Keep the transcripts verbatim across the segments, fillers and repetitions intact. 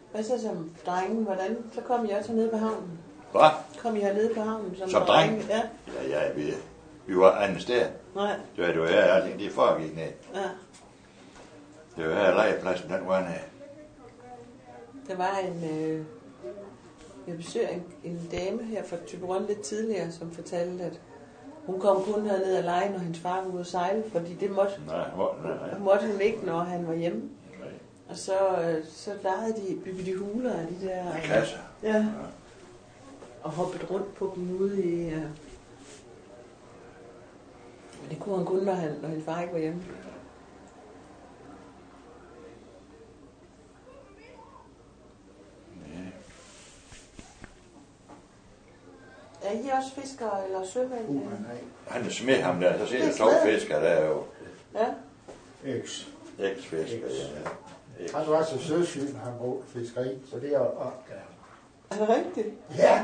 Hvad så som drengen? Hvordan? Så kom I også nede på havnen? Hvad? Kom I hernede på havnen som, som dreng? Ja. Ja, ja, vi, vi var andet sted. Nej. Det var, det var her, alting, det foregik ned. Ja. Det var her, legepladsen, den var ned. Der var en, øh, jeg besøgte en, en dame her fra Thyborøn lidt tidligere, som fortalte, at hun kom kun herned og lege, når hendes far var ude at sejle, fordi det måtte, nej, hvor, nej, nej. måtte hun ikke, når han var hjemme. Nej. Og så, øh, så legede de, byggede de huler af de der... Med kasser. Ja. ja. Og hoppede rundt på dem ude i... Øh, det kunne han kun, når, han, når hendes far ikke var hjemme. Er I også fiskere eller sømænd? Uh, nej. Han er smed ham der, så ser du to fiskere, der er jo... Ja. X. X-fiskere, ja. Han var også søsyg, når han brugte fiskeri, så det er opgave. Er det rigtigt? Ja!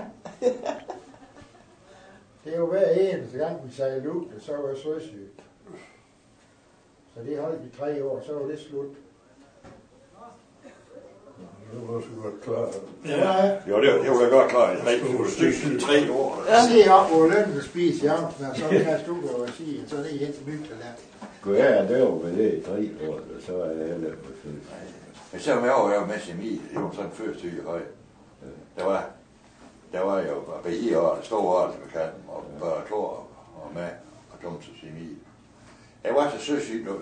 Det er jo hver eneste gang, vi sejlede ud, så var jeg søsyg. Så det holdt i tre år, så var det slut. Det var også godt klar. Ja. Jo, det, det var jeg godt klar. Jeg var stykke tre år. Ja. Se op, hvor lønnen spiser i aften, og så kan jeg stå og sige, at så er det helt nyt til land. Gud, jeg er døv med det i tre år, og så er jeg heller på fødsel. Jeg ser mig over, jeg var med til Emil. Det var sådan første syge høj. Der var, der var jo rige år, store år til bekanten, og bare Thor og med, og Tomses Emil. Jeg var så søsyg nu.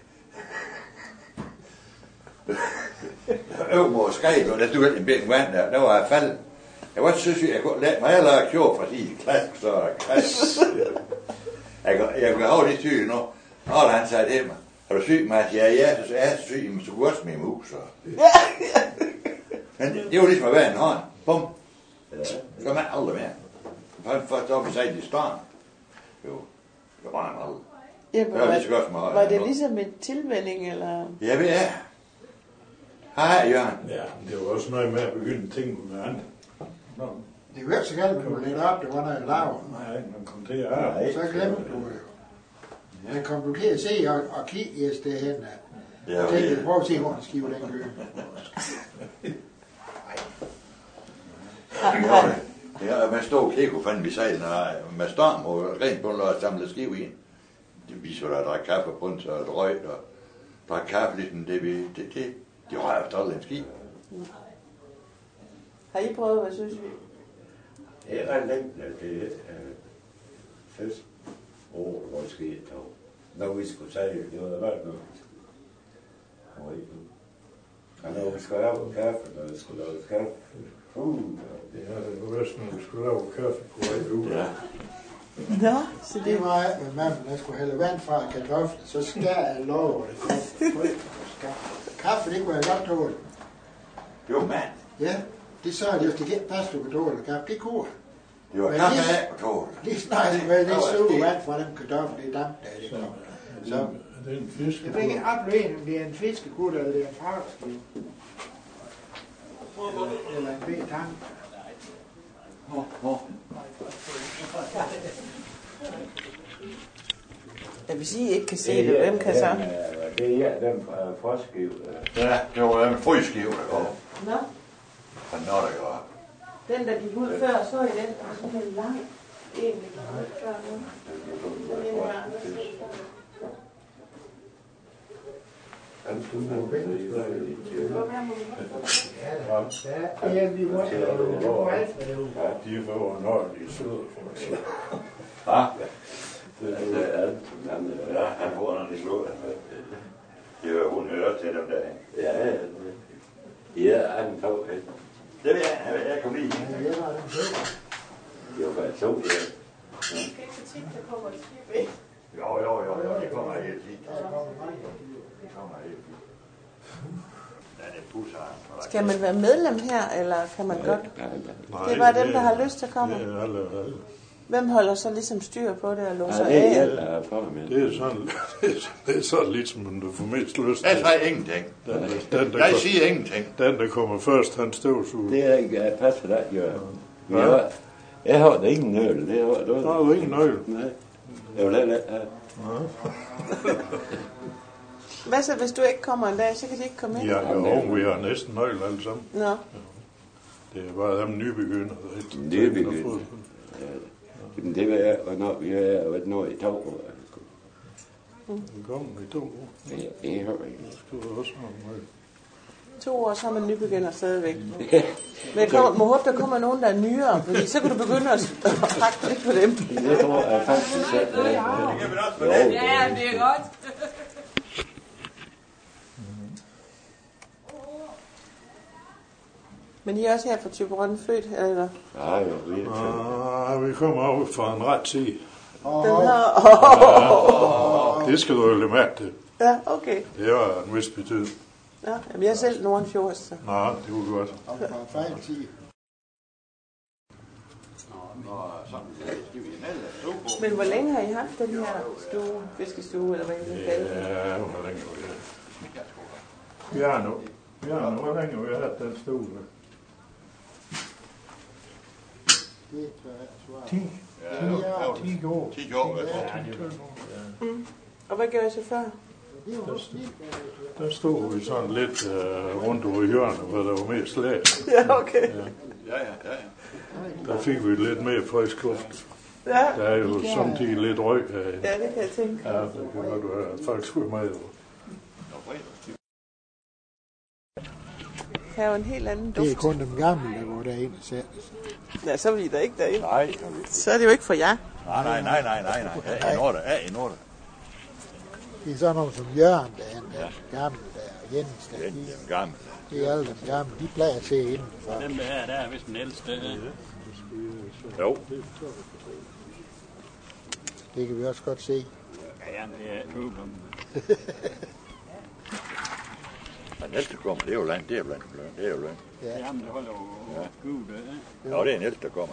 Øvmor skrev, og der stod en bæk vand der, der var jeg faldet. Jeg var så søsyg, jeg kunne lade mig heller kjøre fra de klask, så klask. Jeg kan, jeg kan have det syge nu. Og han sagde til mig, er du syg, Mads? Ja, ja, så er jeg syg, men så kunne også med mus. Men det, det var ligesom at være en hånd. Bum. Så kan man aldrig mere. Først op i sig i starten. Jo, det var han aldrig. Ja, det var, var, lige godt, var det ligesom en tilvænning, eller? Ja, det er. Hej, Jørgen. Ja, det var også noget med at begynde at tænke med andet. Nå. Det er jo ikke så galt, at man lidt op, det var noget jeg laver. Nej, man kom til at have. Så glemmer du det. Men kom du til at se og, og kigge i et sted hen. Ja, og tænkte, prøv at se, hvor den skiver den kø. Nej. Ja, man stod og kigge, fandt vi sejlen med storm og rent på og samlede skiv i. Det viser der at drikke kaffe på den, så et røg og drikke kaffe lidt, men det, det, det, det har jeg aldrig en ski. Har I prøvet at være søsyg? Det er ret længe, at det er fest år, hvor det skete dog. Når vi skulle sige, det var der ret noget. Og når vi skulle lave kaffe, når vi skulle lave kaffe, uh, ja, det var vist, når vi skulle lave kaffe på vej ud. Ja. Nå, så det var alt med mammen, der skulle hælde vand fra kartofler, så skær jeg lov det. Kaffe, det kunne jeg godt tåle. Det var mand. Ja, det sagde de også, det kan ikke passe, du kan tåle kaffe, det kunne. Det var kaffe af på tåle. Lige snart det var lidt søge vand fra dem kartofler, det er damp, der det kom. Så, det er en fisk. jeg fik ikke opleve, om det er en fiskekud, eller det er en farveskive. Eller en bed tang. Nå, nå. Ja, hvis I ikke kan se det, hvem kan så? Det er den frostskive. Ja, det var en frøskive, der kom. Nå. Og når der var. Den, der gik ud før, så i den, og sådan en lang, egentlig gik ud før nu. Den ene var Han stod på bænken. Ja, ja, vi må ikke lave alt med det. Ja, de var når de søde for eksempel. Hva? Det er alt. Ja, han får når de slår. Det var hun hører til dem der. Ja, ja. Ja, han tog et. Det vil jeg, jeg kom lige. Det var bare to, ja. Skal ikke kritik, der kommer et skib ind? Jo, jo, jo, jo, det kommer helt fint. Det kommer helt fint. Ja, det er pusser. Skal man være medlem her, eller kan man godt? Det er bare dem, der har lyst til at komme. Det er alle, alle. Hvem holder så ligesom styr på det og låser af? Det er sådan, det er sådan lidt, som du får mest lyst til. Jeg siger ingenting. Den, den, der jeg kom, siger ingenting. Den, der kommer først, han støvsuger. Det er ikke at passe dig, Jørgen. Ja. Jeg har da ingen nøgle. Det har du. Der er jo ingen nøgle. Nej. Jeg vil heller ikke have. Hvad så, hvis du ikke kommer en dag, så kan de ikke komme ind? Ja, jo, vi har næsten nøgle alle sammen. Nå. Det er bare dem nybegynder. Nybegynder. Ja. Jamen det var jeg, hvornår vi har været nået i to år. Mm. Kom i to år. Ja, det har jeg ikke. Det var også noget. To år, så er man nybegynder stadigvæk. Men jeg kommer, må håbe, der kommer nogen, der er nyere, fordi så kan du begynde at pakke lidt på dem. Det tror jeg faktisk selv. Ja, ja, det er godt. Men I er også her fra Thyborøn født, eller? Ja, ja, vi er ah, vi kommer ud fra en ret tid. Oh. Den her... Oh. Ja, det skal du jo lade mærke til. Ja, okay. Det var en vis betydning. Ja, jamen jeg er selv Nordenfjords, så. Nej, det var godt. Og fra fejl tid. Men hvor længe har I haft den her stue, fiskestue, eller hvad I vil kalde det? Ja, hvor længe har vi det? Vi har nu. Vi har nu. Hvor længe har vi haft den stue? Det tror jeg svarer. ti. Ja, ti år. ti år, ja. Mm. Og hvad gør I så før? Der, der stod vi sådan lidt uh, rundt over hjørnet, hvor der var mest lag. Ja, okay. Ja, ja, ja. ja. Der fik vi lidt mere frisk luft. Ja. Der er jo samtidig lidt røg herinde. Ja, det kan jeg tænke. Ja, det kan godt være, at folk skulle med. Her er jo en helt anden duft. Det er kun dem gamle, der går derinde og sætter sig. Ja, så er vi der ikke derinde. Nej. Så er det jo ikke for jer. Nej, nej, nej, nej, nej, nej. Ja, i Norden, ja, i Norden. Det er sådan nogle som Jørgen, der er der gamle der, og Jens der. Det er De, dem gamle. det er alle dem gamle, de plejer at se indenfor. Dem der her, der er vist den ældste. Jo. Det kan vi også godt se. Ja, det er super. Men næste kommer, det er jo land, det er blandt bløn, det er jo løn. Ja. Jamen, det holder jo gud, det Ja, det er næste, der kommer.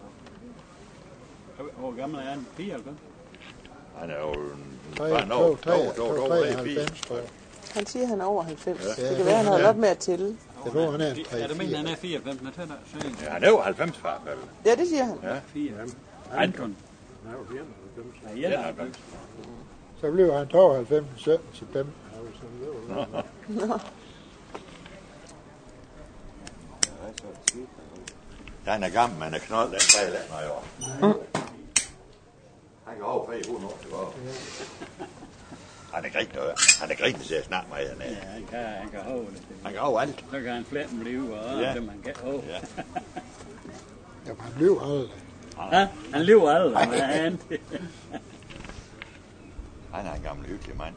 Ja. Hvor gammel er han? fireoghalvfems? Han er jo tre, bare to, nå, tre, to, to, to, to, treoghalvfems, tror jeg. Han siger, han er over halvfems. Ja. Det kan være, han holder op med at tælle. Jeg tror, han er Ja, tre, du mener, han fire. er fireoghalvfems, men tæt der. Ja, han er jo halvfems i hvert fald. Ja, det siger han. Ja. fireoghalvfems. Anton. Ja, enoghalvfems. Så blev han tooghalvfems sytten september. Nå. Ja, han er gammel, men han er knold, den fejl af mig år. Han kan over tre hundrede år tilbage. Han er ikke rigtig noget. Han er ikke rigtig til at snakke med, han er. Ja, han kan, han kan holde det. Han kan over alt. Så kan han flette med liv, og Ja. det man kan holde. Ja. Jamen, han blev aldrig. Ja, han lever aldrig, men han... Han er en gammel hyggelig mand.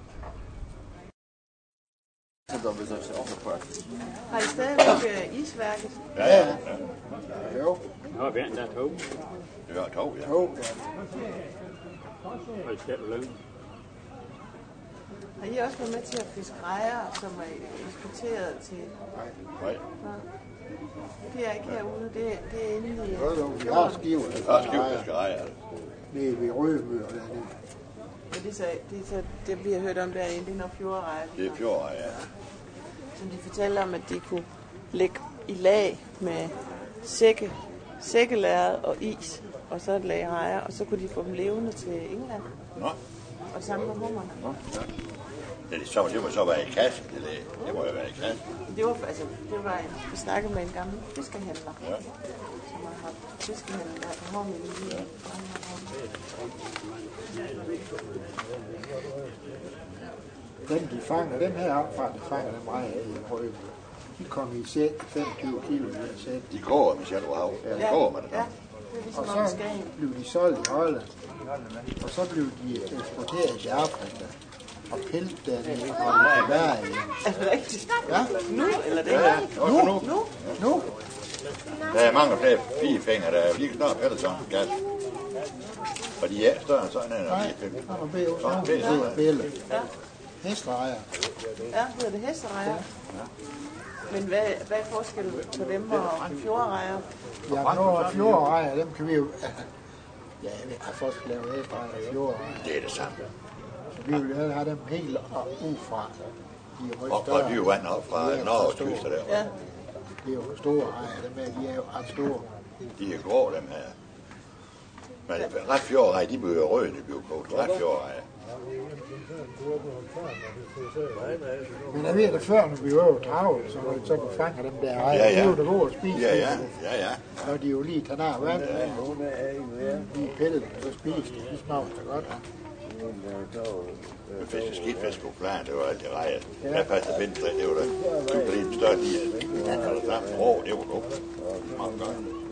Har I stadigvæk uh, isværket? Ja, ja. ja. Jo, Nå, vi er to. Det var to, ja. jo. Og skal løn. Har I også været med til at fiske rejer, som er eksporteret til... Nej. Nå. Det er ikke herude, det, er- det er inde i... Jo, jo, vi har skiver. Der er skivfiskerier. Nede ved Rødmø og dernede. Men det, er så, det, er så, det bliver hørt om derinde, det er nok fjordrejer. Det er fjord, ja. Som de fortalte om, at de kunne lægge i lag med sække, sækkelærred og is, og så et lag rejer, og så kunne de få dem levende til England. Nå. Og sammen med hummerne. Ja, det, så, det må så være i kasse, det lag. Det må jo være i kasse. Det var, altså, det var en, vi snakkede med en gammel fiskehandler, Ja. som har haft fiskehandler der på Hormel i ja. Dem, de fanger, dem her opfra, de fanger dem meget af i Rødmø. De kom i sæt, femogtyve kilo i en sæt. De går med selv hav. De går med det. Ja, det er ligesom Og om så Skagen. blev de solgt i Holland. Og så blev de eksporteret til Afrika. Og pillet dernede, og de kunne være igen. Er det rigtigt? Ja, Nu, eller det? Ja, nu. nu. Nu? nu. Der er mange flere fire fingre, der er lige snart pællet sådan en gas. Og de er større end sådan en, og de er fem. Og bede, Så og det er sådan. bede. Ja. Hestrejer. Ja, hedder det hesterejer? Men hvad, hvad er forskellen på dem og fjordrejer? Ja, nu er fjordrejer, dem kan vi jo... Ja, jeg ved, at folk laver hestrejer og fjordrejer. Det er det samme. Så vi vil jo have dem helt ufra. De er jo Og fra dyrvand op fra Norge og Tyster der. Ja, Det er jo store rejer, dem her, de er jo ret store. De er grå, dem her. Men ret fjordrej, de bliver røde, de bliver kogt. Ret fjordrej. Men jeg ved det før, når vi var jo travlt, så, så du fanger dem der. Ej, Ja, ja. det er jo det gode at spise. Ja, ja, ja, ja. Og de jo lige tager nær vand. Lige pillet, så spiser de. De smager godt. Men fisk skidt fisk på plan, det var alt det rejer. Der passede vindstræk, det var der. Det var det større lige. Han havde sammen rå, det var godt. Mange gange.